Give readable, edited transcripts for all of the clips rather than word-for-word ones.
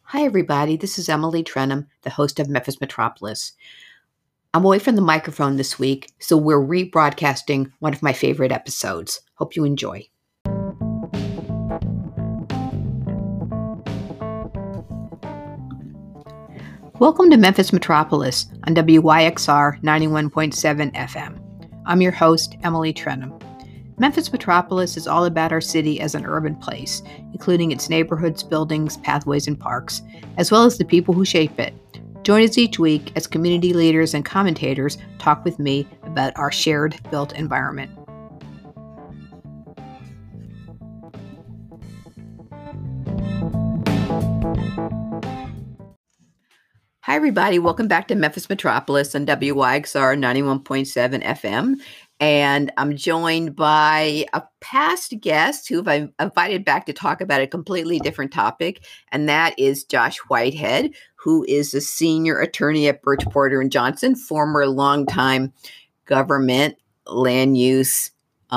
Hi, everybody. This is Emily Trenum, the host of Memphis Metropolis. I'm away from the microphone this week, so we're rebroadcasting one of my favorite episodes. Hope you enjoy. Welcome to Memphis Metropolis on WYXR 91.7 FM. I'm your host, Emily Trenum. Memphis Metropolis is all about our city as an urban place, including its neighborhoods, buildings, pathways, and parks, as well as the people who shape it. Join us each week as community leaders and commentators talk with me about our shared built environment. Hi, everybody. Welcome back to Memphis Metropolis on WYXR 91.7 FM. And I'm joined by a past guest who I've invited back to talk about a completely different topic, and that is Josh Whitehead, who is a senior attorney at Birch Porter and Johnson, former longtime government land use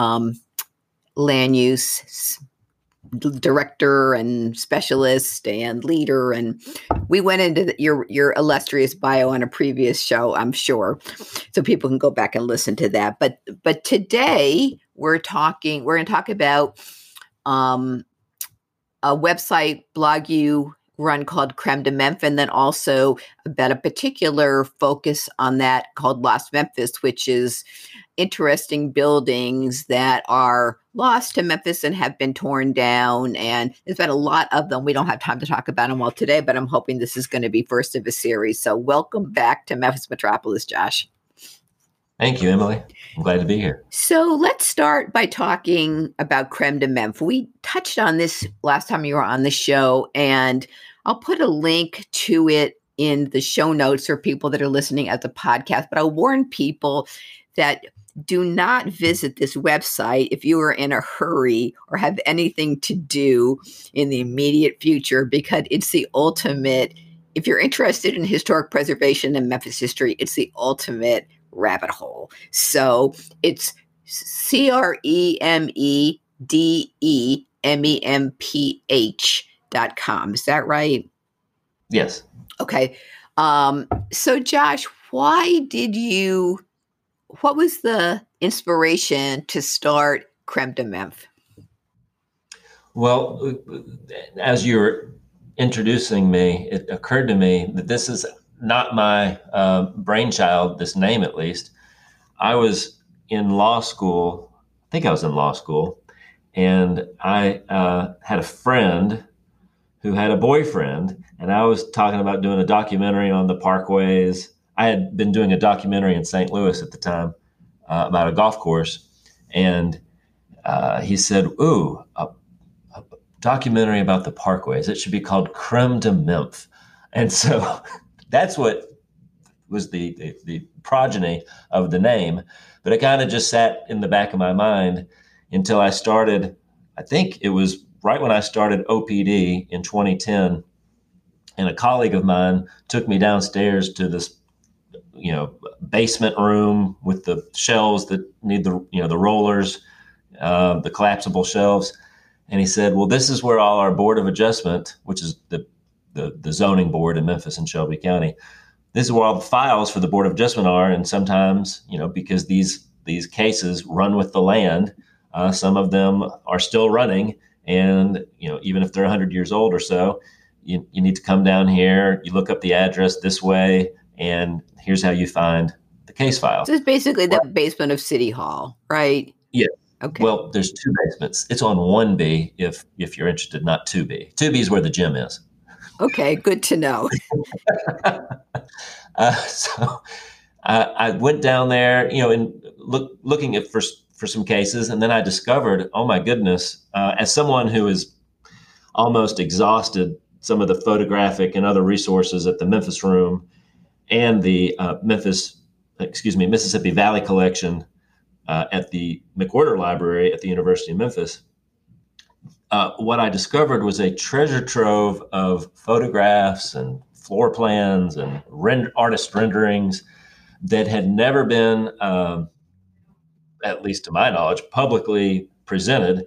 director and specialist and leader, and we went into your illustrious bio on a previous show, I'm sure, so people can go back and listen to that. But today we're going to talk about a website blog you run called Creme de Memphis, and then also about a particular focus on that called Lost Memphis, which is interesting buildings that are lost to Memphis and have been torn down. And there's been a lot of them. We don't have time to talk about them all today, but I'm hoping this is going to be first of a series. So welcome back to Memphis Metropolis, Josh. Thank you, Emily. I'm glad to be here. So let's start by talking about Creme de Memphis. We touched on this last time you were on the show, and I'll put a link to it in the show notes for people that are listening at the podcast. But I'll warn people that do not visit this website if you are in a hurry or have anything to do in the immediate future, because it's the ultimate, if you're interested in historic preservation and Memphis history, it's the ultimate rabbit hole. So it's CREMEDEMEMPH.com. Is that right? Yes. Okay. So Josh, what was the inspiration to start Creme de Memphis? Well, as you were introducing me, it occurred to me that this is not my brainchild, this name at least. I was in law school, I think I was in law school, and I had a friend who had a boyfriend, and I was talking about doing a documentary on the parkways. I had been doing a documentary in St. Louis at the time about a golf course, and he said, "Ooh, a documentary about the parkways. It should be called Creme de Memphis." And so that's what was the progeny of the name. But it kind of just sat in the back of my mind until I started. I think it was right when I started OPD in 2010, and a colleague of mine took me downstairs to this, basement room with the shelves that need the rollers, the collapsible shelves. And he said, "Well, this is where all our Board of Adjustment, which is the zoning board in Memphis and Shelby County, this is where all the files for the Board of Adjustment are. And sometimes, because these cases run with the land, some of them are still running. And, even if they're 100 years old or so, you need to come down here, you look up the address this way, and here's how you find the case file." So it's basically the basement of City Hall, right? Yeah. Okay. Well, there's two basements. It's on 1B if you're interested, not 2B. 2B is where the gym is. Okay, good to know. So I went down there, and looking at for some cases, and then I discovered, oh my goodness, as someone who is almost exhausted some of the photographic and other resources at the Memphis Room and the Mississippi Valley Collection at the McWhorter Library at the University of Memphis, what I discovered was a treasure trove of photographs and floor plans and artist renderings that had never been, at least to my knowledge, publicly presented.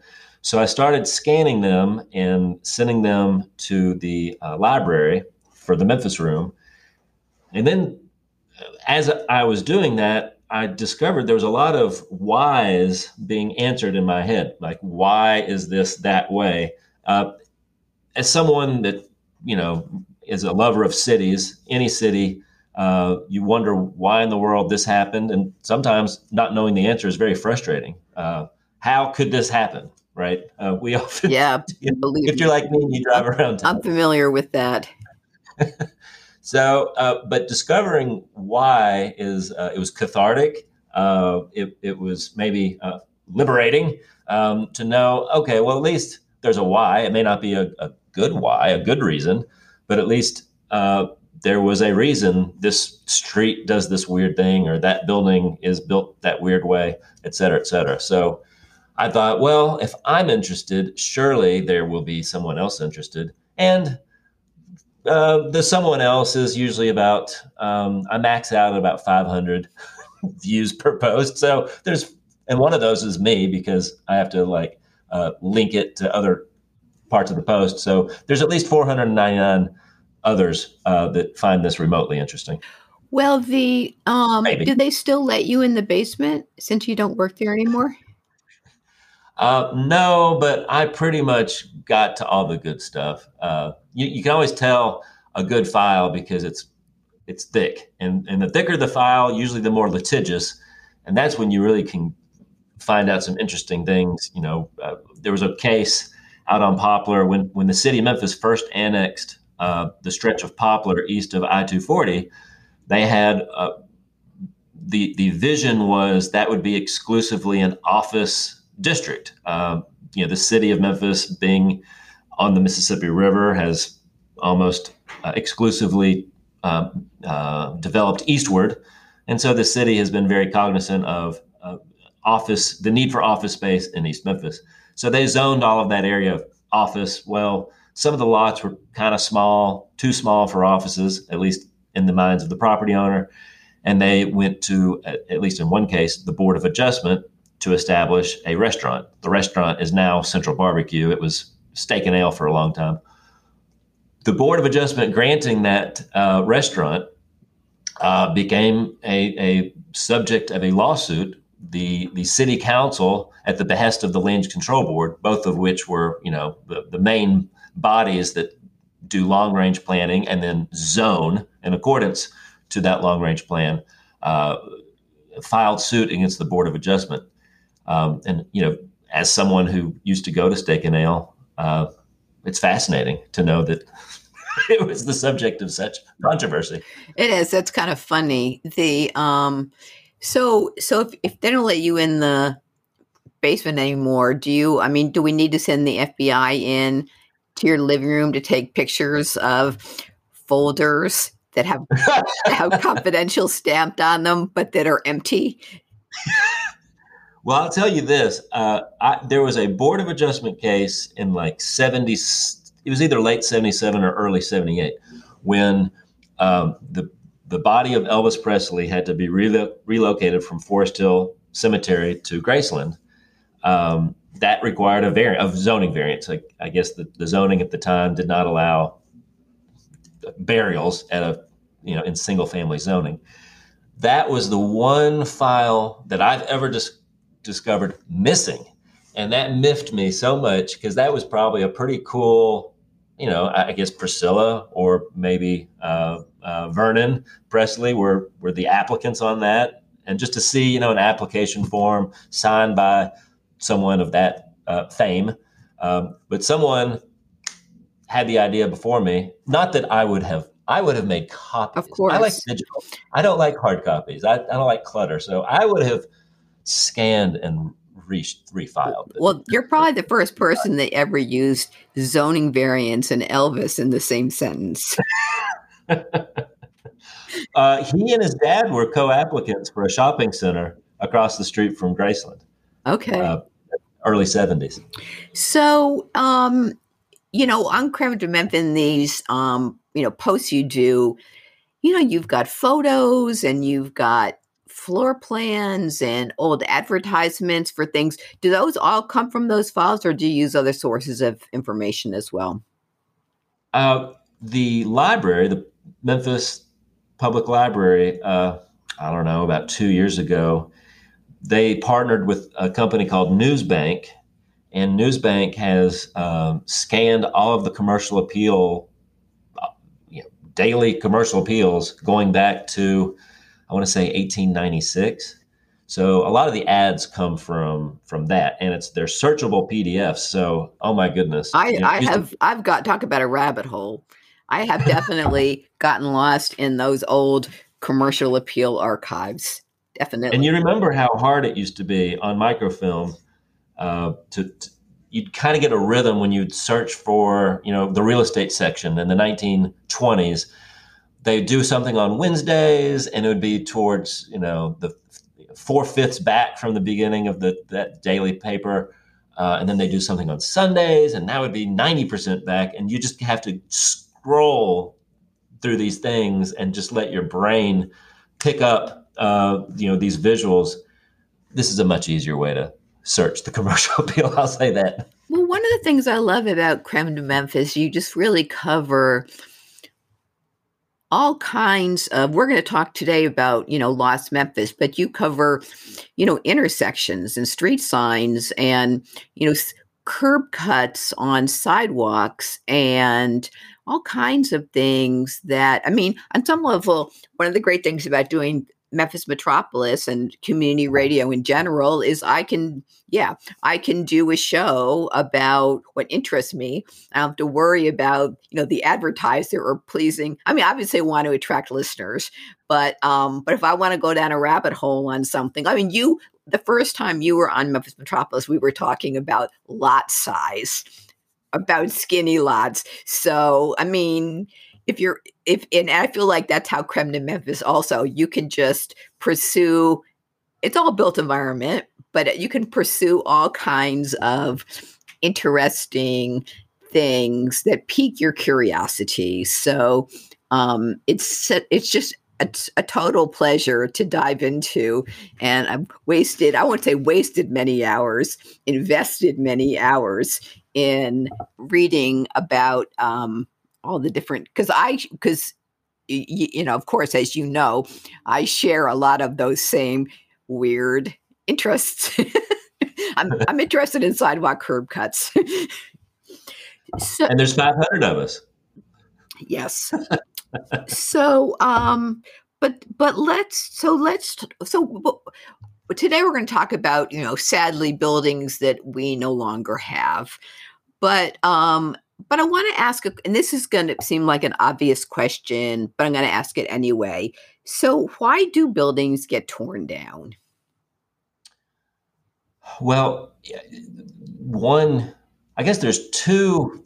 So I started scanning them and sending them to the library for the Memphis room. And then as I was doing that, I discovered there was a lot of whys being answered in my head. Like, why is this that way? As someone that, is a lover of cities, any city, you wonder why in the world this happened. And sometimes not knowing the answer is very frustrating. How could this happen? Right? We often, Yeah, if you're like me and you drive around town. I'm familiar with that. So, but discovering why it was cathartic. It was maybe liberating to know, okay, well, at least there's a why. It may not be a good why, a good reason, but at least there was a reason this street does this weird thing, or that building is built that weird way, et cetera, et cetera. So I thought, well, if I'm interested, surely there will be someone else interested. And the someone else is usually about, I max out at about 500 views per post. So and one of those is me, because I have to link it to other parts of the post. So there's at least 499 others that find this remotely interesting. Well, do they still let you in the basement since you don't work there anymore? No, but I pretty much got to all the good stuff. You can always tell a good file because it's thick, and the thicker the file, usually the more litigious, and that's when you really can find out some interesting things. There was a case out on Poplar when the city of Memphis first annexed the stretch of Poplar east of I-240. They had the vision was that would be exclusively an office district. The city of Memphis, being on the Mississippi River, has almost exclusively developed eastward, and so the city has been very cognizant of the need for office space in East Memphis. So they zoned all of that area of office. Well, some of the lots were kind of small, too small for offices, at least in the minds of the property owner, and they went to, at least in one case, the Board of Adjustment to establish a restaurant. The restaurant is now Central Barbecue. It was Steak and Ale for a long time. The Board of Adjustment granting that restaurant became a subject of a lawsuit. The city council, at the behest of the Land Use Control Board, both of which were the main bodies that do long range planning and then zone in accordance to that long range plan, filed suit against the Board of Adjustment. And as someone who used to go to Steak and Ale, it's fascinating to know that it was the subject of such controversy. It is. That's kind of funny. So if they don't let you in the basement anymore, do we need to send the FBI in to your living room to take pictures of folders that have confidential stamped on them, but that are empty? Well, I'll tell you this. There was a Board of Adjustment case in 70, it was either late 77 or early 78, when the body of Elvis Presley had to be relocated from Forest Hill Cemetery to Graceland. That required a zoning variance. I guess the zoning at the time did not allow burials in single family zoning. That was the one file that I've ever discovered missing. And that miffed me so much, because that was probably a pretty cool, I guess Priscilla or maybe Vernon Presley were the applicants on that. And just to see, an application form signed by someone of that fame. But someone had the idea before me. Not that I would have made copies. Of course. I like digital. I don't like hard copies. I don't like clutter. So I would have scanned and refiled. Well, you're probably the first person that ever used zoning variance and Elvis in the same sentence. He and his dad were co-applicants for a shopping center across the street from Graceland. Okay. Early 70s. So, on Creme de Memphis, in these, posts you do, you've got photos and you've got floor plans and old advertisements for things. Do those all come from those files, or do you use other sources of information as well? The library, the Memphis Public Library, I don't know, about 2 years ago, they partnered with a company called Newsbank, and Newsbank has scanned all of the commercial appeal, daily commercial appeals going back to, I want to say 1896. So a lot of the ads come from that, and they're searchable PDFs. So, oh my goodness, I've got, talk about a rabbit hole. I have definitely gotten lost in those old commercial appeal archives. Definitely. And you remember how hard it used to be on microfilm you'd kind of get a rhythm when you'd search for, the real estate section in the 1920s. They'd do something on Wednesdays, and it would be towards, the 4/5 back from the beginning of that daily paper. And then they do something on Sundays, and that would be 90% back. And you just have to scroll through these things and just let your brain pick up, these visuals. This is a much easier way to search the commercial appeal. I'll say that. Well, one of the things I love about Creme de Memphis, you just really cover all kinds of, we're going to talk today about, Lost Memphis, but you cover, intersections and street signs and, curb cuts on sidewalks and all kinds of things that, on some level, one of the great things about doing Memphis Metropolis and community radio in general is I can do a show about what interests me. I don't have to worry about, the advertiser or pleasing. Obviously I want to attract listeners, but if I want to go down a rabbit hole on something, the first time you were on Memphis Metropolis, we were talking about lot size, about skinny lots. So, and I feel like that's how Creme de Memphis also, you can just pursue, it's all built environment, but you can pursue all kinds of interesting things that pique your curiosity. So it's just a total pleasure to dive into. And I've wasted many hours, invested many hours in reading about all the different, because of course, as you know, I share a lot of those same weird interests. I'm interested in sidewalk curb cuts. And there's 500 of us. Yes. So, today we're going to talk about, sadly, buildings that we no longer have. But I want to ask, and this is going to seem like an obvious question, but I'm going to ask it anyway. So why do buildings get torn down? Well, I guess there's two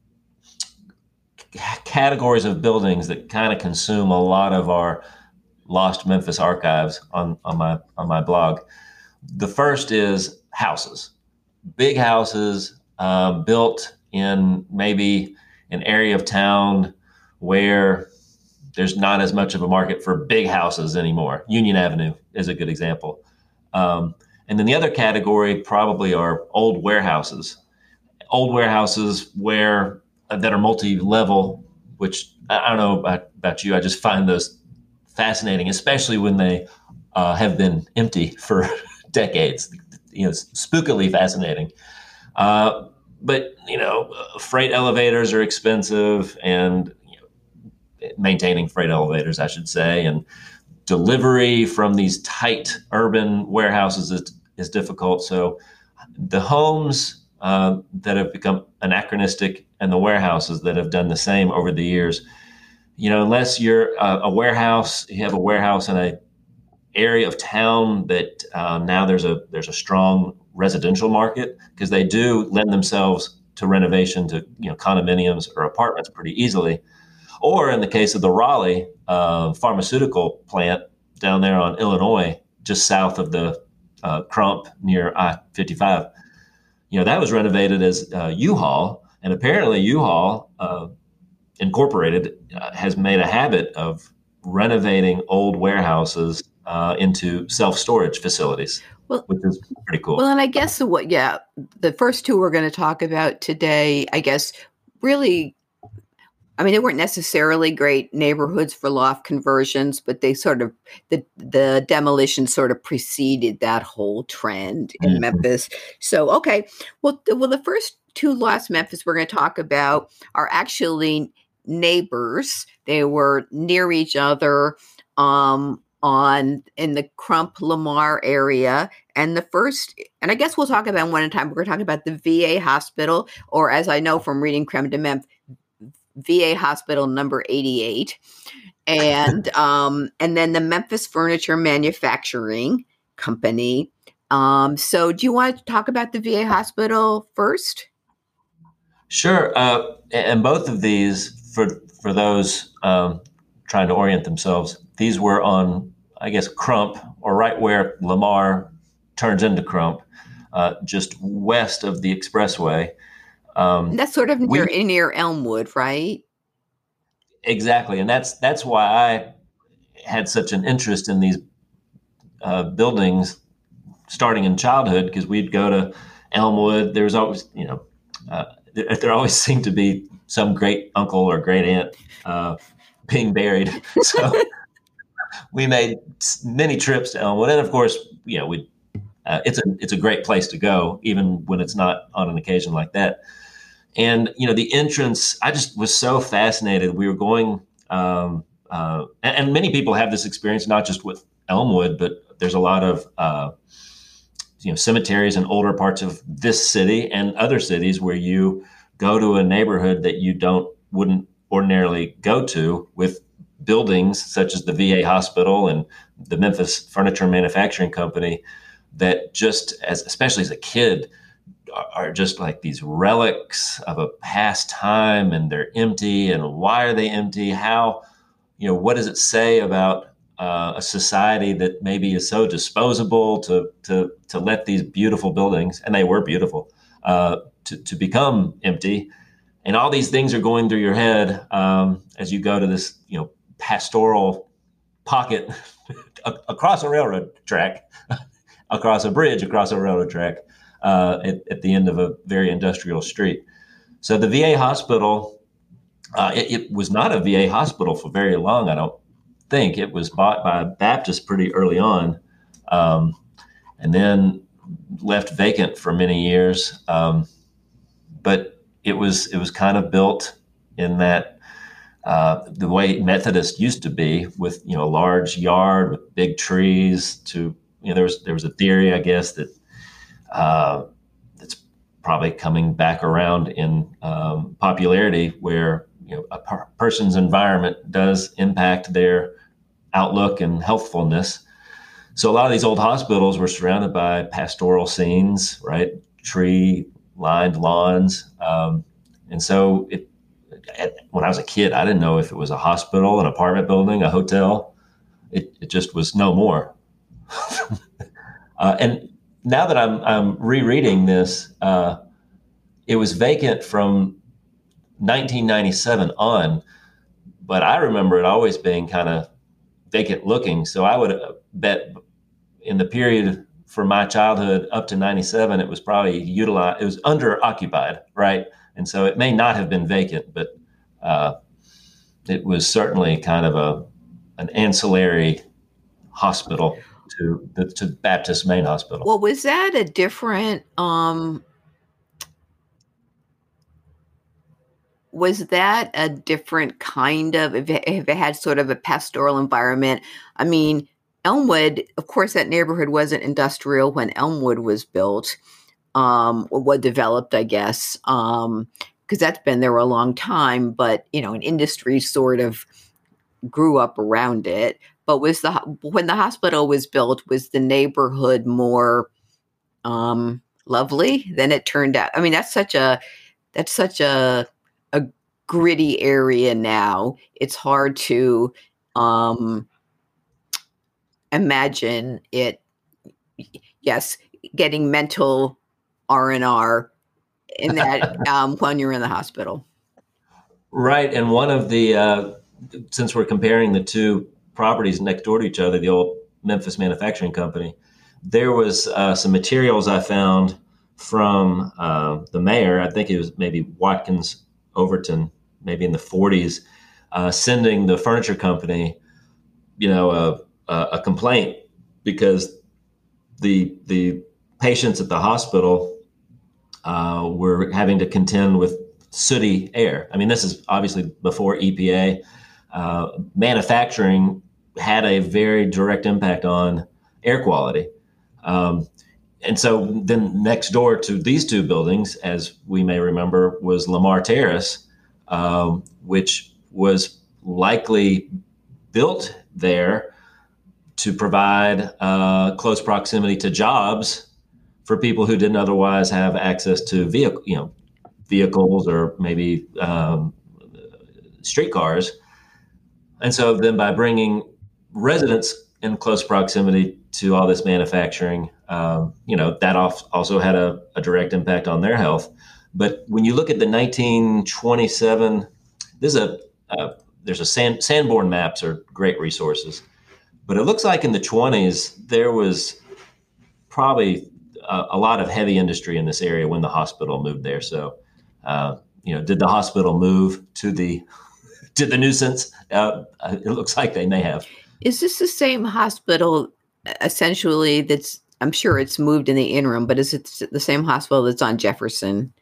categories of buildings that kind of consume a lot of our Lost Memphis archives on my blog. The first is houses, big houses built in maybe an area of town where there's not as much of a market for big houses anymore. Union Avenue is a good example. And then the other category probably are old warehouses that are multi-level, which I don't know about you. I just find those fascinating, especially when they have been empty for decades. Spookily fascinating. But freight elevators are expensive, and maintaining freight elevators, I should say, and delivery from these tight urban warehouses is difficult. So the homes that have become anachronistic and the warehouses that have done the same over the years, unless you're a warehouse, you have a warehouse in a area of town that now there's a strong residential market, because they do lend themselves to renovation to condominiums or apartments pretty easily. Or in the case of the Raleigh pharmaceutical plant down there on Illinois, just south of the Crump near I-55, that was renovated as U-Haul, and apparently U-Haul Incorporated has made a habit of renovating old warehouses into self-storage facilities, Well, which is pretty well, cool. and I guess the first two we're going to talk about today, I guess, really, I mean, they weren't necessarily great neighborhoods for loft conversions, but they sort of the demolition sort of preceded that whole trend in Mhm. Memphis. So, okay, well, the first two Lost Memphis we're going to talk about are actually neighbors. They were near each other, on in the Crump Lamar area. And the first, and I guess we'll talk about one at a time. We're going to talk about the VA hospital, or as I know from reading Creme de Memphis, VA Hospital number 88, and then the Memphis Furniture Manufacturing Company. So do you want to talk about the VA Hospital first? Sure. And both of these, for those trying to orient themselves, these were on, I guess, Crump, or right where Lamar turns into Crump, just west of the expressway. That's sort of We near Elmwood, right? Exactly, and that's why I had such an interest in these buildings starting in childhood, because we'd go to Elmwood. There was always, there always seemed to be some great uncle or great aunt being buried. So we made many trips to Elmwood, and of course, we it's a great place to go, even when it's not on an occasion like that. And the entrance, I just was so fascinated. We were going, and many people have this experience, not just with Elmwood, but there's a lot of cemeteries in older parts of this city and other cities where you go to a neighborhood that you wouldn't ordinarily go to, with buildings such as the VA hospital and the Memphis Furniture Manufacturing Company, that just especially as a kid, are just like these relics of a past time, and they're empty. And why are they empty? How, what does it say about a society that maybe is so disposable to let these beautiful buildings, and they were beautiful, to become empty? And all these things are going through your head as you go to this, pastoral pocket across a railroad track, across a bridge, across a railroad track, at the end of a very industrial street. So the VA hospital, it was not a VA hospital for very long, I don't think. It was bought by Baptist pretty early on, and then left vacant for many years. But it was kind of built in that the way Methodist used to be, with a large yard with big trees. There was a theory, I guess, that that's probably coming back around in popularity, where a person's environment does impact their outlook and healthfulness. So a lot of these old hospitals were surrounded by pastoral scenes, right? Tree-lined lawns, and so when I was a kid, I didn't know if it was a hospital, an apartment building, a hotel. It just was no more. And now that I'm rereading this, it was vacant from 1997 on, but I remember it always being kind of vacant looking. So I would bet in the period from my childhood up to 97, it was probably utilized. It was under occupied, right? And so it may not have been vacant, but it was certainly kind of an ancillary hospital to Baptist Main Hospital. Well, was that a different kind of, if it had sort of a pastoral environment? I mean, Elmwood, of course, that neighborhood wasn't industrial when Elmwood was built, or was developed, I guess, because that's been there a long time. But an industry sort of grew up around it. But when the hospital was built, was the neighborhood more lovely than it turned out? I mean, that's such a gritty area now. It's hard to imagine it. Yes, getting mental R&R in that when you're in the hospital. Right, and one of the since we're comparing the two properties next door to each other, the old Memphis Manufacturing Company, there was some materials I found from the mayor. I think it was maybe Watkins Overton, maybe in the 40s, sending the furniture company, a complaint because the patients at the hospital were having to contend with sooty air. I mean, this is obviously before EPA. Manufacturing had a very direct impact on air quality. And so then next door to these two buildings, as we may remember, was Lamar Terrace, which was likely built there to provide close proximity to jobs for people who didn't otherwise have access to vehicles or maybe streetcars. And so then by bringing residents in close proximity to all this manufacturing, that also had a direct impact on their health. But when you look at the 1927, there's Sanborn maps are great resources. But it looks like in the 20s, there was probably a lot of heavy industry in this area when the hospital moved there. So, did the hospital move to the nuisance? It looks like they may have. Is this the same hospital, essentially, I'm sure it's moved in the interim, but is it the same hospital that's on Jefferson?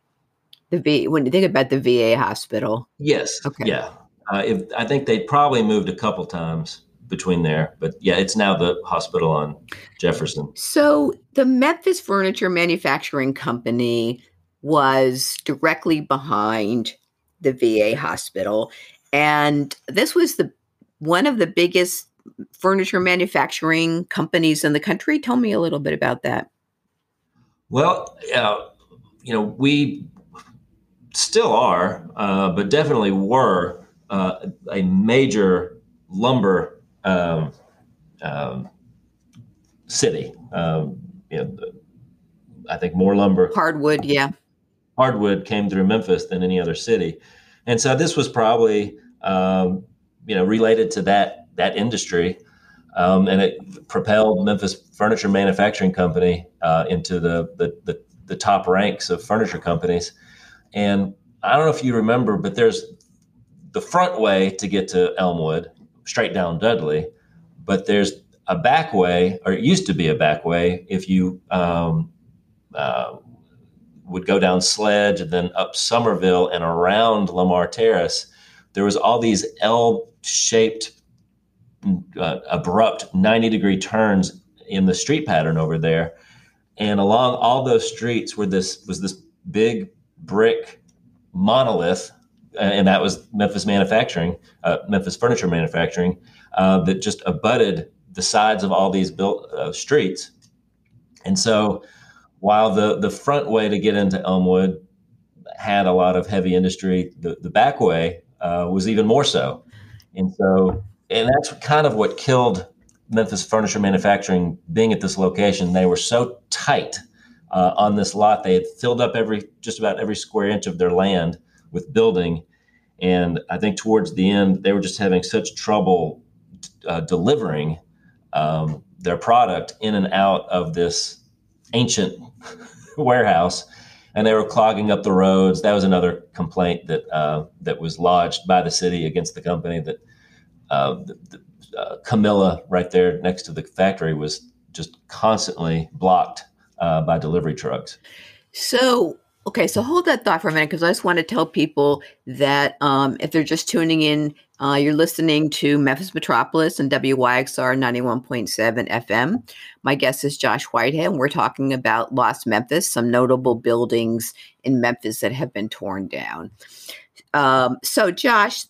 When you think about the VA hospital? Yes. Okay. Yeah. I think they probably moved a couple times between there, but yeah, it's now the hospital on Jefferson. So the Memphis Furniture Manufacturing Company was directly behind the VA hospital, and this was one of the biggest furniture manufacturing companies in the country. Tell me a little bit about that. Well, we still are, but definitely were a major lumber city. I think more lumber. Hardwood, yeah. Hardwood came through Memphis than any other city. And so this was probably, related to that industry. And it propelled Memphis Furniture Manufacturing Company into the top ranks of furniture companies. And I don't know if you remember, but there's the front way to get to Elmwood, straight down Dudley, but there's a back way, or it used to be a back way, if you would go down Sledge and then up Somerville and around Lamar Terrace. There was all these L-shaped, abrupt 90-degree turns in the street pattern over there. And along all those streets was this big brick monolith, and that was Memphis Furniture Manufacturing, that just abutted the sides of all these built streets. And so while the front way to get into Elmwood had a lot of heavy industry, the back way was even more so. And that's kind of what killed Memphis Furniture Manufacturing being at this location. They were so tight on this lot. They had filled up just about every square inch of their land with building. And I think towards the end, they were just having such trouble delivering their product in and out of this ancient warehouse, and they were clogging up the roads. That was another complaint that was lodged by the city against the company, that Camilla right there next to the factory was just constantly blocked by delivery trucks. So hold that thought for a minute, because I just want to tell people that if they're just tuning in, you're listening to Memphis Metropolis and WYXR 91.7 FM. My guest is Josh Whitehead, and we're talking about Lost Memphis, some notable buildings in Memphis that have been torn down. So Josh,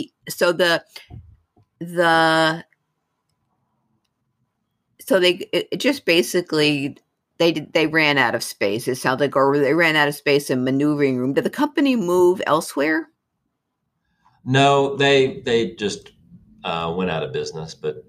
they ran out of space. It sounds like, or they ran out of space in maneuvering room. Did the company move elsewhere? No, they just went out of business. But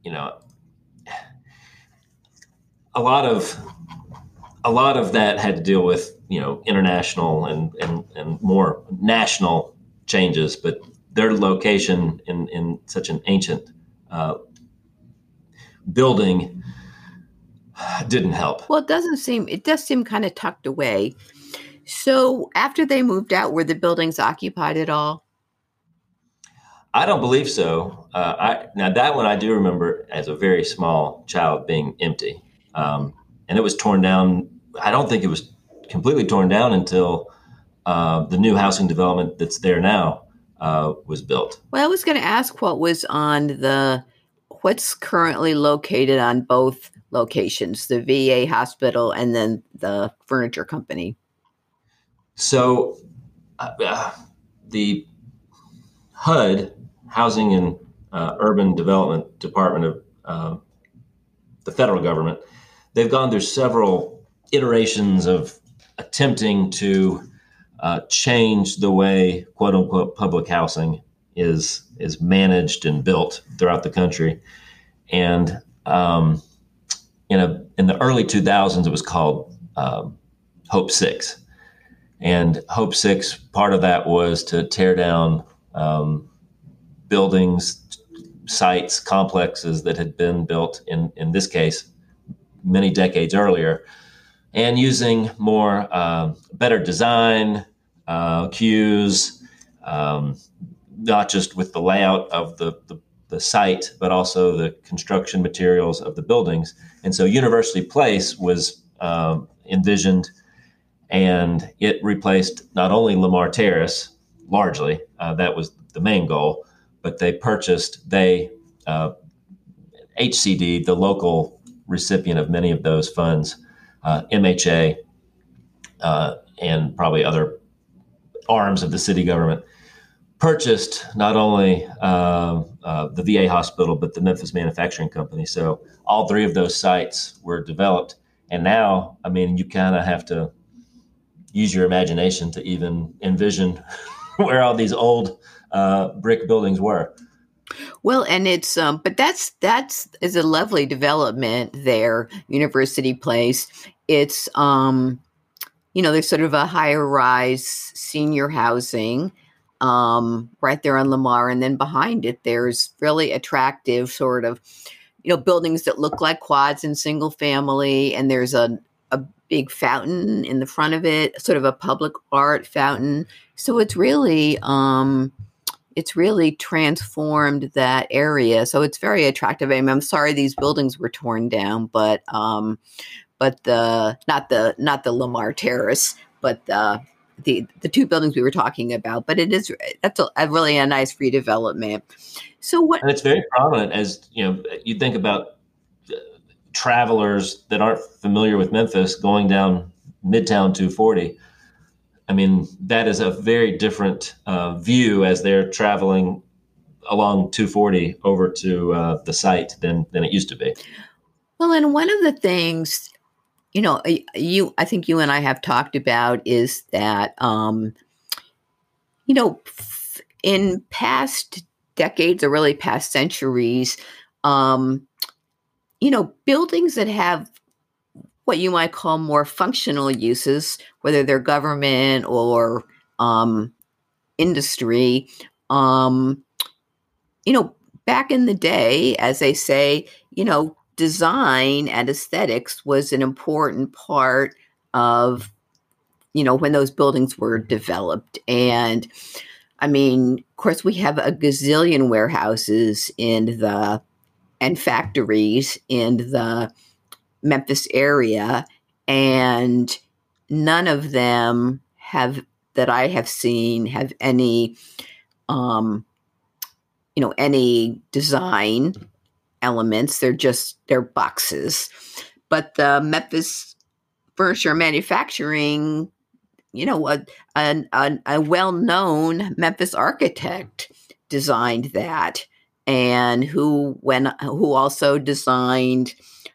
a lot of that had to deal with international and more national changes. But their location in such an ancient building didn't help. Well, it does seem kind of tucked away. So after they moved out, were the buildings occupied at all? I don't believe so. Now that one I do remember as a very small child being empty, and it was torn down. I don't think it was completely torn down until the new housing development that's there now was built. Well, I was going to ask what's currently located on both locations, the VA hospital and then the furniture company. So the HUD, Housing and Urban Development Department of the federal government, they've gone through several iterations of attempting to change the way "quote unquote" public housing is managed and built throughout the country. And in the early 2000s, it was called Hope 6. And Hope 6, part of that was to tear down buildings, sites, complexes that had been built in this case many decades earlier, and using more better design, cues, not just with the layout of the site, but also the construction materials of the buildings. And so University Place was envisioned, and it replaced not only Lamar Terrace, largely, that was the main goal, but HCD, the local recipient of many of those funds, MHA, and probably other arms of the city government, purchased not only the VA hospital, but the Memphis Manufacturing Company. So all three of those sites were developed. And now, I mean, you kind of have to use your imagination to even envision where all these old brick buildings were. Well, and it's but that's is a lovely development there, University Place. It's there's sort of a higher rise senior housing right there on Lamar, and then behind it there's really attractive sort of buildings that look like quads and single family, and there's a big fountain in the front of it, sort of a public art fountain. So it's really transformed that area. So it's very attractive. I mean, I'm sorry these buildings were torn down, but the not the Lamar Terrace, but the two buildings we were talking about. But that's a really a nice redevelopment. So what? And it's very prominent, as you think about travelers that aren't familiar with Memphis going down Midtown 240. I mean, that is a very different view as they're traveling along 240 over to the site than it used to be. Well, and one of the things, I think you and I have talked about is that, in past decades or really past centuries, buildings that have what you might call more functional uses, whether they're government or industry, back in the day, as they say, design and aesthetics was an important part of, when those buildings were developed. And I mean, of course, we have a gazillion warehouses and factories in the Memphis area, and none of them that I have seen have any, any design elements. They're boxes. But the Memphis Furniture Manufacturing, a well-known Memphis architect designed that, and who also designed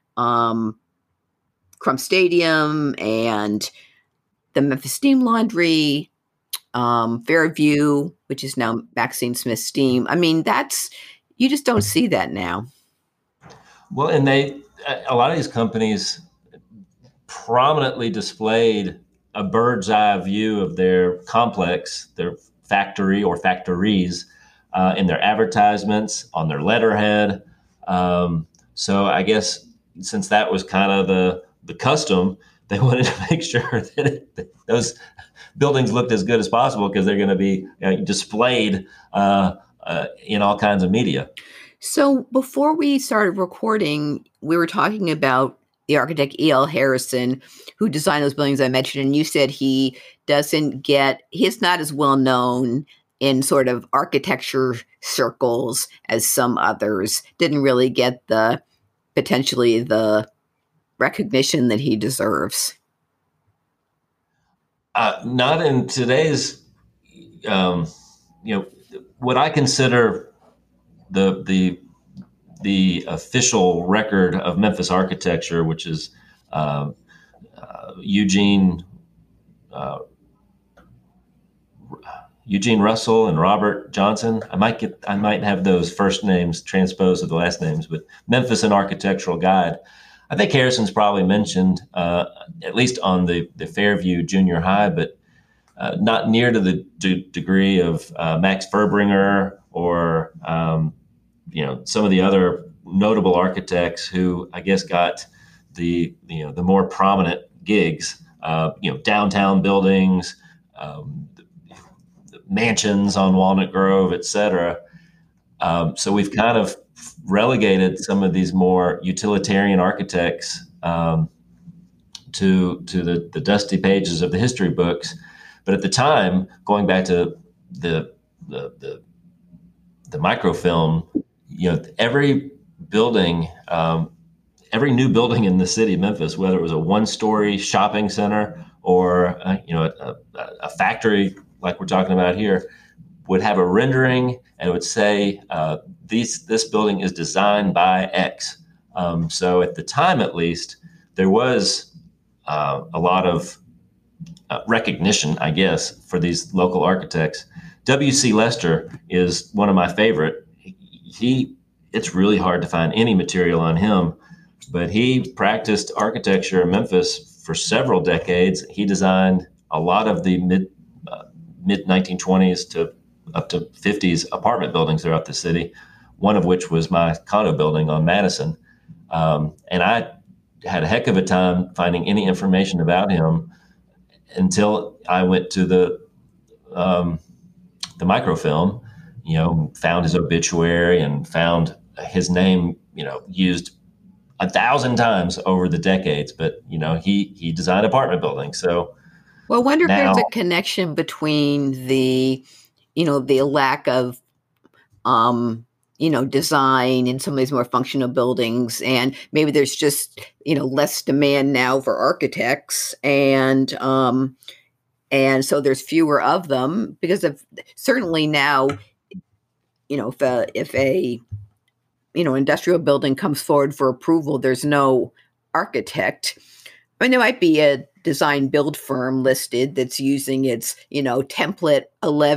Crump Stadium and the Memphis Steam Laundry, Fairview, which is now Maxine Smith Steam. I mean, you just don't see that now. Well, and a lot of these companies prominently displayed a bird's eye view of their complex, their factory or factories, in their advertisements, on their letterhead. So I guess since that was kind of the custom, they wanted to make sure that those buildings looked as good as possible because they're going to be displayed in all kinds of media. So before we started recording, we were talking about the architect E.L. Harrison, who designed those buildings I mentioned, and you said he's not as well known in sort of architecture circles as some others, didn't really get potentially the recognition that he deserves. Not in today's, what I consider the official record of Memphis architecture, which is Eugene Russell and Robert Johnson. I might have those first names transposed to the last names, but Memphis, an Architectural Guide. I think Harrison's probably mentioned, at least on the Fairview Junior High, but not near to the degree of Max Furbringer or some of the other notable architects who I guess got the more prominent gigs. Downtown buildings, mansions on Walnut Grove, et cetera. So we've kind of relegated some of these more utilitarian architects to the dusty pages of the history books. But at the time, going back to the microfilm, every building, every new building in the city of Memphis, whether it was a one-story shopping center or a factory like we're talking about here, would have a rendering and it would say this building is designed by X. So at the time, at least, there was a lot of recognition, I guess, for these local architects. W.C. Lester is one of my favorite. It's really hard to find any material on him, but he practiced architecture in Memphis for several decades. He designed a lot of the mid 1920s to up to 50s apartment buildings throughout the city, one of which was my condo building on Madison. And I had a heck of a time finding any information about him until I went to the microfilm, found his obituary and found his name, used 1,000 times over the decades. But, he designed apartment buildings. So, well, I wonder if there's a connection between the lack of, design in some of these more functional buildings, and maybe there's just, less demand now for architects, and so there's fewer of them because of certainly now, if a industrial building comes forward for approval, there's no architect. I mean, there might be a design build firm listed that's using its, template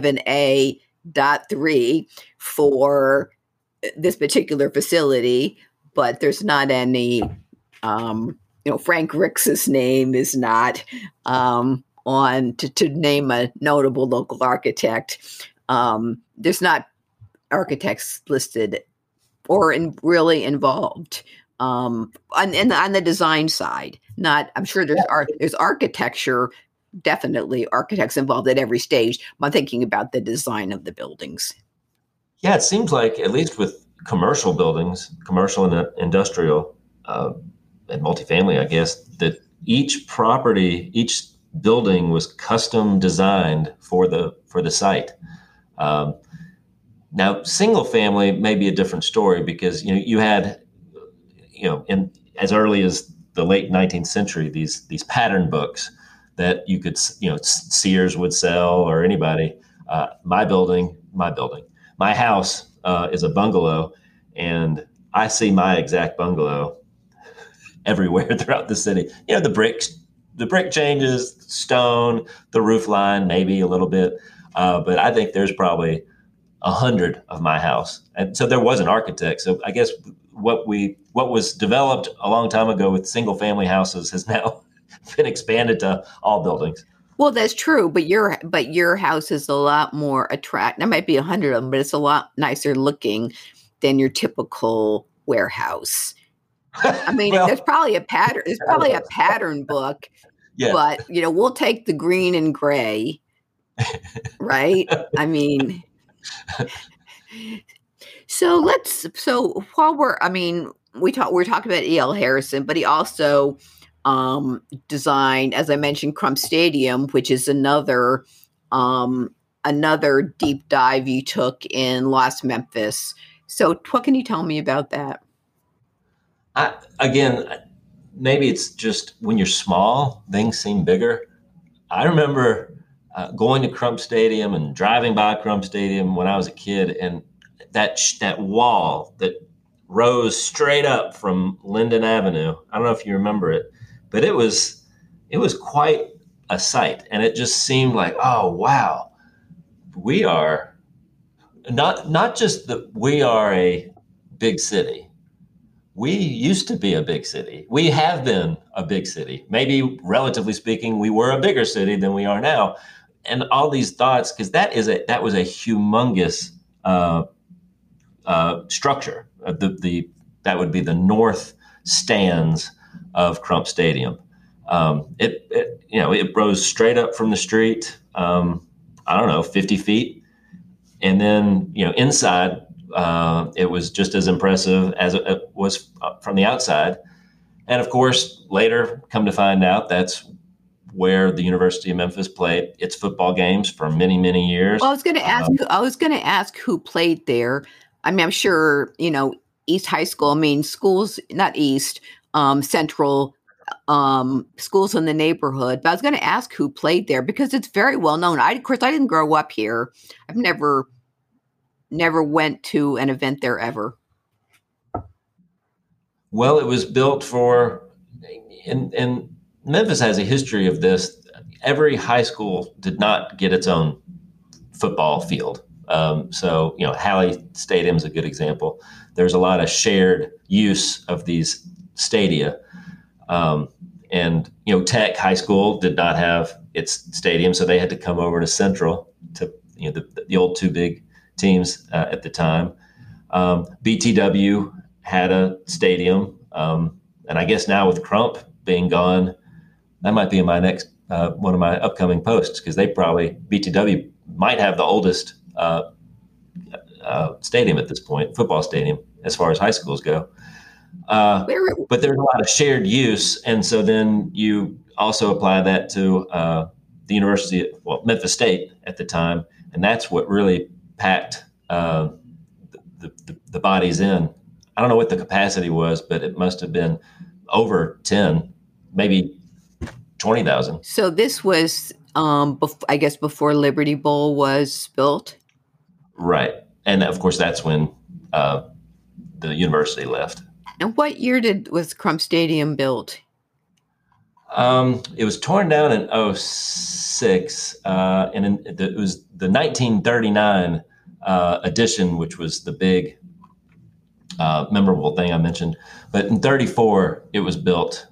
11A.3 for this particular facility, but there's not any, Frank Rix's name is not on to name a notable local architect. There's not architects listed or really involved on the design side. I'm sure there's architecture, definitely architects involved at every stage. I'm thinking about the design of the buildings. Yeah, it seems like, at least with commercial buildings, commercial and industrial and multifamily, I guess, that each building was custom designed for the site. Now, single family may be a different story because you had in as early as the late 19th century these pattern books that you could Sears would sell, or anybody. My house is a bungalow, and I see my exact bungalow everywhere throughout the city. The brick changes, stone, the roof line, maybe a little bit, but I think there's probably 100 of my house. And so there was an architect. So I guess what was developed a long time ago with single family houses has now been expanded to all buildings. Well, that's true, but your house is a lot more attractive. There might be 100 of them, but it's a lot nicer looking than your typical warehouse. I mean, Well, there's probably a pattern. There's probably a pattern book, yeah. but we'll take the green and gray, right? I mean, so while we're talking about E.L. Harrison, but he also designed, as I mentioned, Crump Stadium, which is another deep dive you took in Lost Memphis. So what can you tell me about that? Again, maybe it's just when you're small, things seem bigger. I remember going to Crump Stadium and driving by Crump Stadium when I was a kid, and that wall that rose straight up from Linden Avenue. I don't know if you remember it, but it was quite a sight, and it just seemed like, oh wow, we are not just that we are a big city. We used to be a big city. We have been a big city. Maybe relatively speaking, we were a bigger city than we are now. And all these thoughts, because that was a humongous structure. That would be the north stands of Crump Stadium. It rose straight up from the street. I don't know, 50 feet, and then inside it was just as impressive as it was from the outside. And of course, later come to find out that's where the University of Memphis played its football games for many, many years. Well, I was going to ask who played there. I mean, I'm sure, East High School, I mean, schools, not East, Central, schools in the neighborhood. But I was going to ask who played there because it's very well known. Of course, I didn't grow up here. I've never went to an event there ever. Well, it was built and Memphis has a history of this. Every high school did not get its own football field. So, Halley Stadium is a good example. There's a lot of shared use of these stadia. And Tech High School did not have its stadium, so they had to come over to Central to, the old two big teams at the time. BTW had a stadium. And I guess now with Crump being gone, that might be in my next one of my upcoming posts, because BTW might have the oldest stadium at this point, football stadium, as far as high schools go. But there's a lot of shared use. And so then you also apply that to Memphis State at the time. And that's what really packed the bodies in. I don't know what the capacity was, but it must have been over 10, maybe 20,000. So this was, I guess, before Liberty Bowl was built? Right. And of course, that's when the university left. And what year was Crump Stadium built? It was torn down in 2006, and it was the 1939 edition, which was the big memorable thing I mentioned. But in 1934, it was built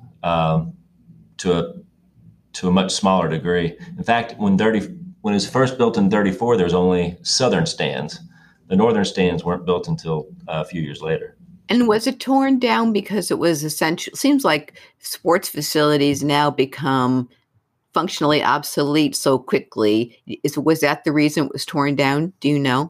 to a much smaller degree. In fact, when it was first built in 1934, there was only southern stands. The northern stands weren't built until a few years later. And was it torn down because it was essential? Seems like sports facilities now become functionally obsolete so quickly. Was that the reason it was torn down? Do you know?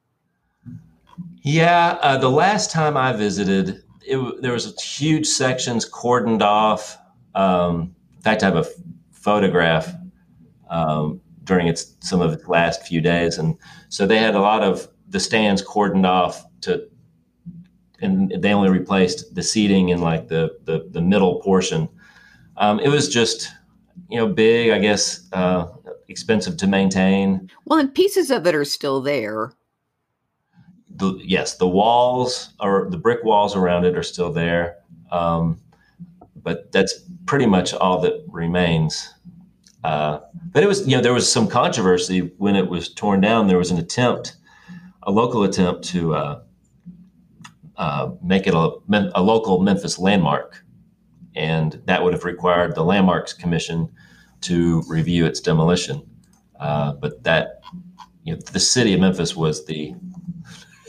Yeah, the last time I visited, there was huge sections cordoned off. In fact, I have a photograph during some of its last few days, and so they had a lot of the stands cordoned off and they only replaced the seating in like the middle portion. It was just big, I guess, expensive to maintain. Well, and pieces of it are still there. Yes, the walls or the brick walls around it are still there, but that's pretty much all that remains. But it was, there was some controversy when it was torn down. There was a local attempt to make it a local Memphis landmark, and that would have required the Landmarks Commission to review its demolition. But that, the city of Memphis was the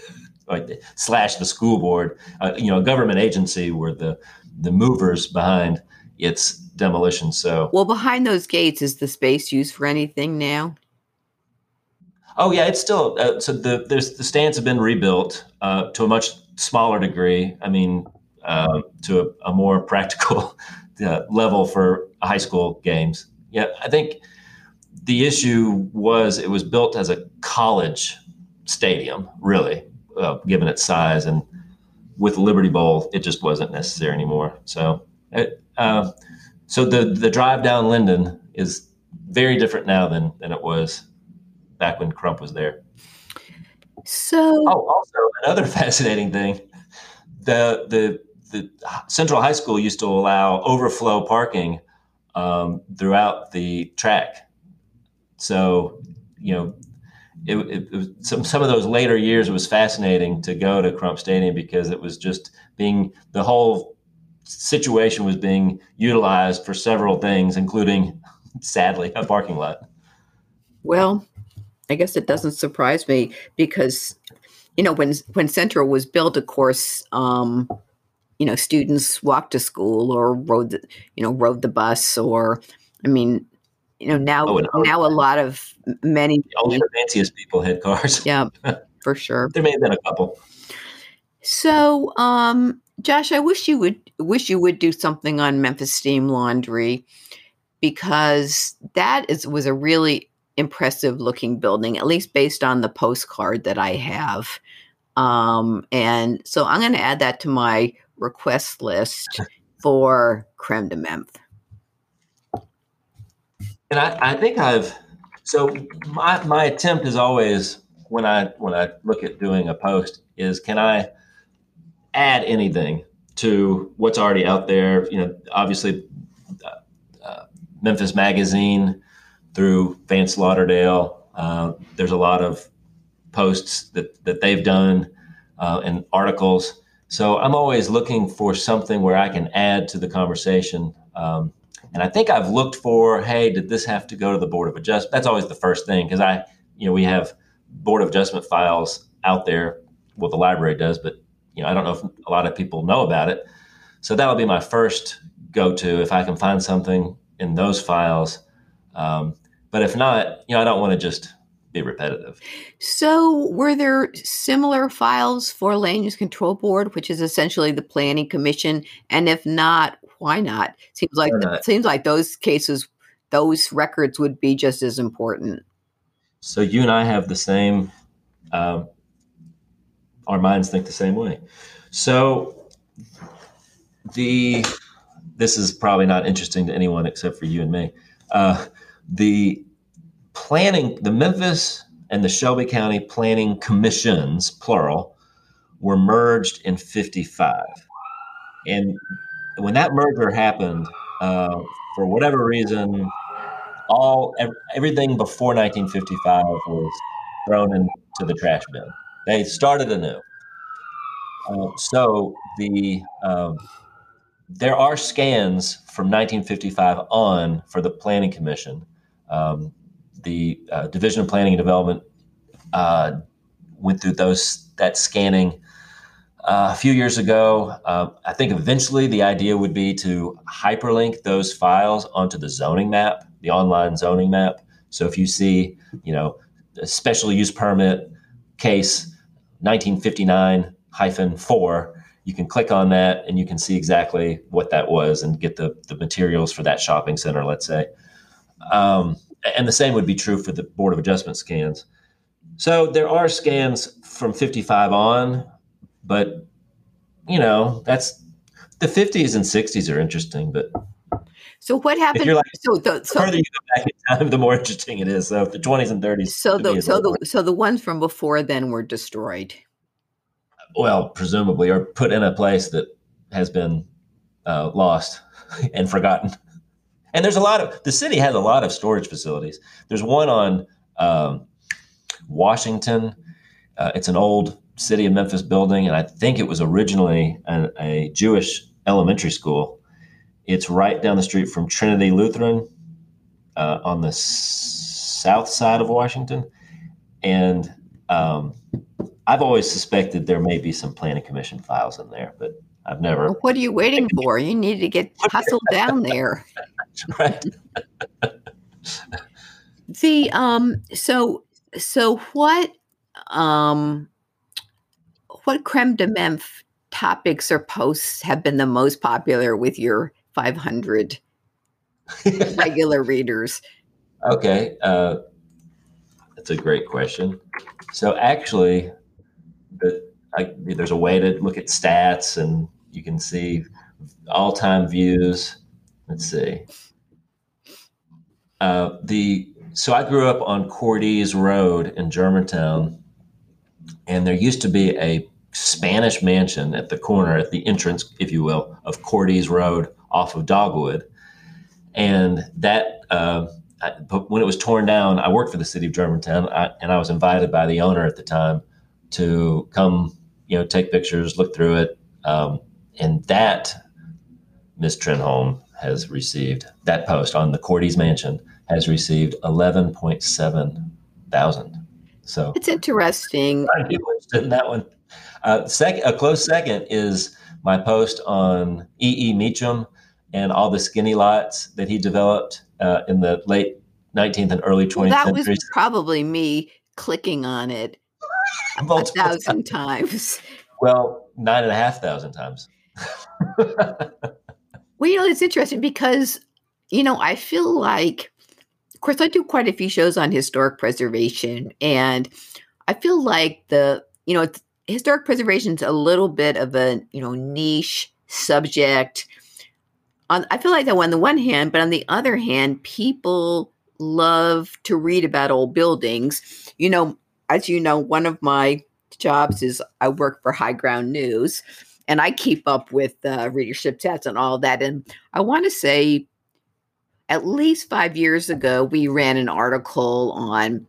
slash the school board, a government agency were the movers behind its demolition. So, well, behind those gates, is the space used for anything now? oh yeah, it's still so the stands have been rebuilt to a much smaller degree. I mean, to a more practical level for high school games. Yeah, I think the issue was it was built as a college stadium, really, given its size, and with Liberty Bowl, it just wasn't necessary anymore. So, so the drive down Linden is very different now than it was back when Crump was there. So, also another fascinating thing: the Central High School used to allow overflow parking throughout the track. So, it was some of those later years. It was fascinating to go to Crump Stadium because it was just the whole situation was being utilized for several things, including, sadly, a parking lot. well, I guess it doesn't surprise me because, when Central was built, of course, students walked to school or rode the bus, or, I mean, now a lot of many only the fanciest people had cars. Yeah, for sure. There may have been a couple. So, Josh, I wish you would do something on Memphis Steam Laundry, because that was a really impressive looking building, at least based on the postcard that I have. And so I'm going to add that to my request list for Creme de Memph. And I think my attempt is always when I look at doing a post is, can I add anything to what's already out there? Obviously, Memphis Magazine through Vance Lauderdale. There's a lot of posts that they've done and articles. So I'm always looking for something where I can add to the conversation. And I think I've looked for, hey, did this have to go to the Board of Adjustment? That's always the first thing, because we have Board of Adjustment files out there. Well, the library does, but I don't know if a lot of people know about it. So that'll be my first go-to if I can find something in those files. But if not, I don't want to just be repetitive. So were there similar files for Land Use Control Board, which is essentially the Planning Commission? And if not, why not? Seems like those cases, those records would be just as important. So you and I have the same, our minds think the same way. So this is probably not interesting to anyone except for you and me. The Memphis and the Shelby County Planning Commissions, plural, were merged in 1955. And when that merger happened, for whatever reason, everything before 1955 was thrown into the trash bin. They started anew. So there are scans from 1955 on for the Planning Commission. The Division of Planning and Development went through that scanning a few years ago. I think eventually the idea would be to hyperlink those files onto the zoning map, the online zoning map. So if you see, a special use permit case 1959-4, you can click on that and you can see exactly what that was and get the materials for that shopping center, let's say. And the same would be true for the Board of Adjustment scans. So there are scans from 55 on, but, that's the 50s and 60s are interesting. But so what happened? If you're like, the further you go back in time, the more interesting it is. So the 20s and 30s. So the ones from before then were destroyed. Well, presumably, or put in a place that has been lost and forgotten. And the city has a lot of storage facilities. There's one on Washington. It's an old City of Memphis building, and I think it was originally a Jewish elementary school. It's right down the street from Trinity Lutheran on the south side of Washington. And I've always suspected there may be some planning commission files in there, but I've never. Well, what are you waiting for? You need to get hustled down there. Right. See, so what creme de menthe topics or posts have been the most popular with your 500 regular readers? Okay, that's a great question. So actually, there's a way to look at stats, and you can see all-time views. Let's see. So I grew up on Cordes Road in Germantown, and there used to be a Spanish mansion at the corner, at the entrance, if you will, of Cordes Road off of Dogwood. And that, but when it was torn down, I worked for the city of Germantown, and I was invited by the owner at the time to come, take pictures, look through it. And that, Ms. Trenholm has received, that post on the Cordes Mansion has received 11.7 thousand. So it's interesting. I'm interested in that one. A close second is my post on E. Meacham and all the skinny lots that he developed in the late 19th and early 20th that centuries. Was probably me clicking on it 1,000 times. Well, 9,500 times. Well, it's interesting because, I feel like, of course, I do quite a few shows on historic preservation, and I feel like historic preservation is a little bit of a, niche subject. I feel like that on the one hand, but on the other hand, people love to read about old buildings. As you know, one of my jobs is I work for High Ground News, and I keep up with readership stats and all that. And I want to say at least 5 years ago, we ran an article on,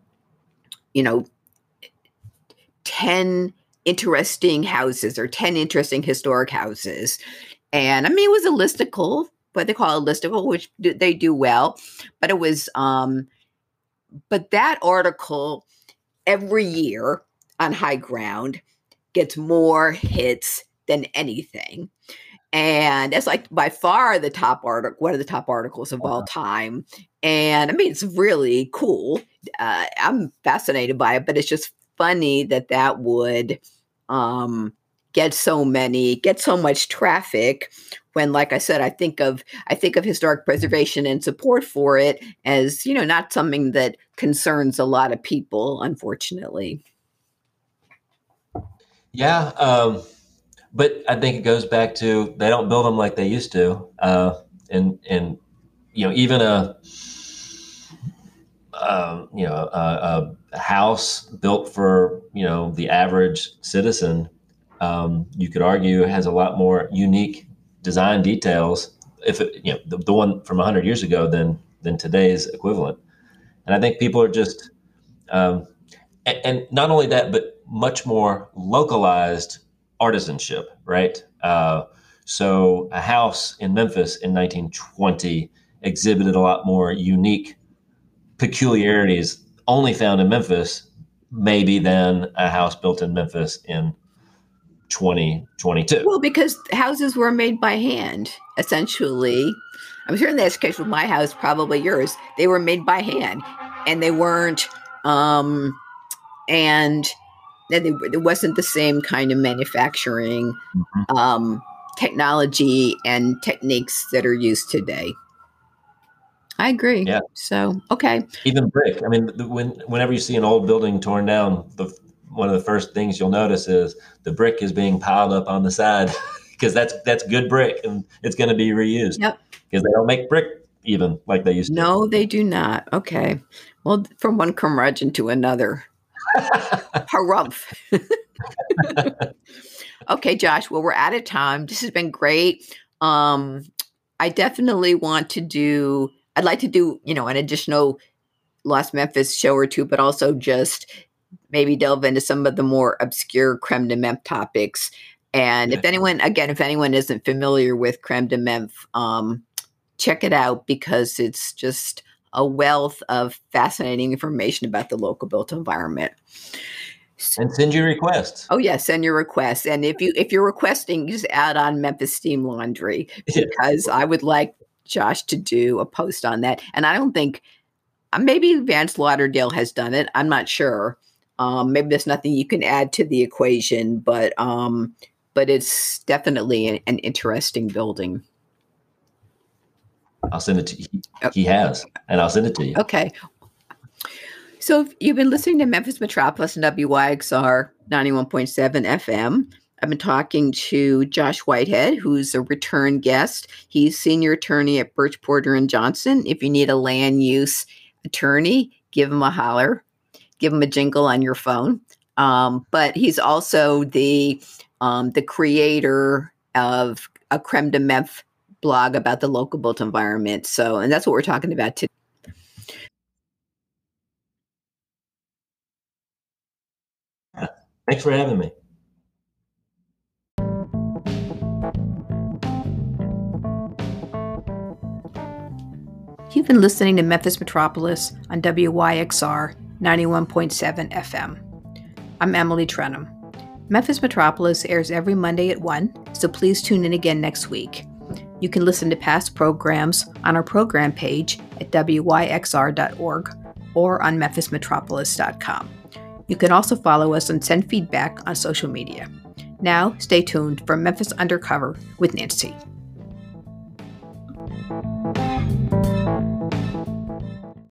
10 interesting houses or 10 interesting historic houses. And I mean, it was a listicle, what they call a listicle, which they do well. But it was, but that article every year on High Ground gets more hits than anything. And it's like by far the top article, one of the top articles of all time. And I mean, it's really cool. I'm fascinated by it, but it's just funny that would get so much traffic when, like I said, I think of historic preservation and support for it as, not something that concerns a lot of people, unfortunately. Yeah. But I think it goes back to they don't build them like they used to, and even a house built for the average citizen, you could argue has a lot more unique design details if the one from 100 years ago than today's equivalent. And I think people are just and not only that, but much more localized artisanship, right? So a house in Memphis in 1920 exhibited a lot more unique peculiarities only found in Memphis, maybe, than a house built in Memphis in 2022. Well, because houses were made by hand, essentially. I'm sure in this case with my house, probably yours, they were made by hand, and they weren't, and then it wasn't the same kind of manufacturing technology and techniques that are used today. I agree. Yeah. So, okay. Even brick. I mean, whenever you see an old building torn down, one of the first things you'll notice is the brick is being piled up on the side because that's good brick and it's going to be reused. Yep. Because they don't make brick even like they used to. No, they do not. Okay. Well, from one curmudgeon to another. Harumph. Okay, Josh. Well, we're out of time. This has been great. I definitely I'd like to do, an additional Lost Memphis show or two, but also just maybe delve into some of the more obscure creme de menthe topics. And if anyone isn't familiar with creme de menthe, check it out because it's just a wealth of fascinating information about the local built environment. And send your requests. Oh yeah, send your requests. And if you're requesting, just add on Memphis Steam Laundry, Yeah. because I would like Josh to do a post on that. And I don't think maybe Vance Lauderdale has done it. I'm not sure. Maybe there's nothing you can add to the equation, but it's definitely an interesting building. I'll send it to you. He has, and I'll send it to you. Okay. So you've been listening to Memphis Metropolis and WYXR 91.7 FM. I've been talking to Josh Whitehead, who's a return guest. He's senior attorney at Birch Porter and Johnson. If you need a land use attorney, give him a holler. Give him a jingle on your phone. But he's also the creator of a Creme de Memph blog about the local built environment. So, and that's what we're talking about today. Thanks for having me. You've been listening to Memphis Metropolis on WYXR 91.7 FM. I'm Emily Trenholm. Memphis Metropolis airs every Monday at 1, so please tune in again next week. You can listen to past programs on our program page at wyxr.org or on memphismetropolis.com. You can also follow us and send feedback on social media. Now, stay tuned for Memphis Undercover with Nancy.